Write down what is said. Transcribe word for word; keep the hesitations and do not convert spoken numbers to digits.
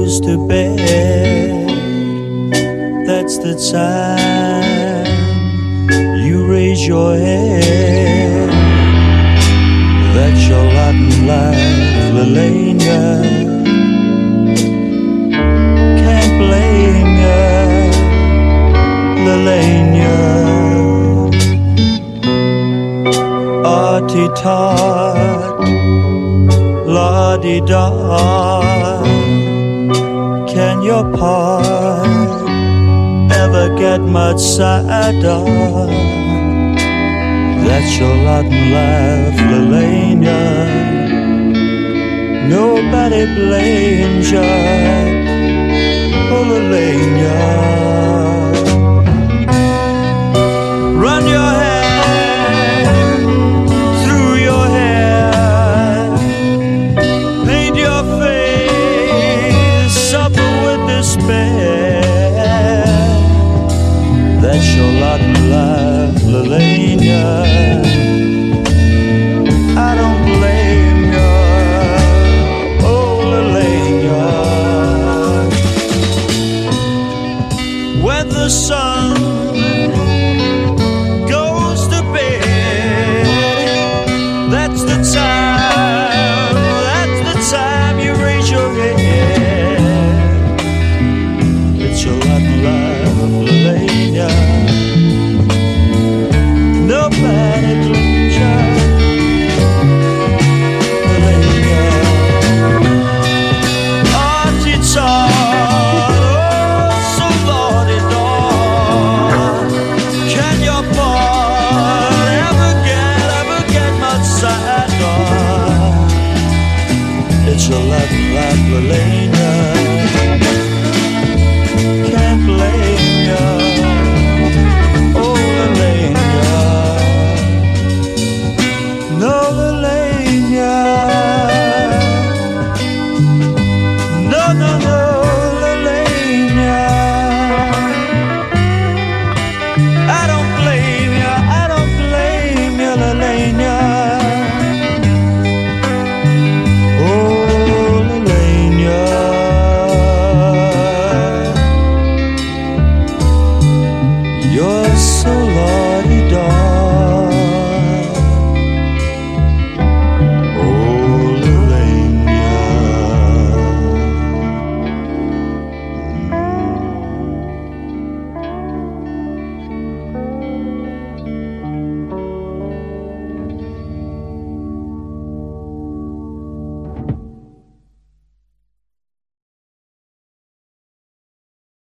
goes to bed, that's the time you raise your head. That's your lot in life, Lelania. Can't blame ya, Lelania. Artie-tot, la-di-da. Can your part ever get much sadder? That's your lot in life, Lelania. Nobody blames ya, oh Lelania. Run your hand through your hair, paint your face, suffer with despair. That's your lot in life, Lelania. I don't blame ya, oh Lelania. When the sun goes to bed, that's the time, that's the time you raise your head. It's your lot in life, Lelania. Nobody blames ya, Lelania. Artie-tot, oh so lordy-dor. Can your part ever get, ever get much sadder? It's your lot in life, Lelania. Can't blame ya.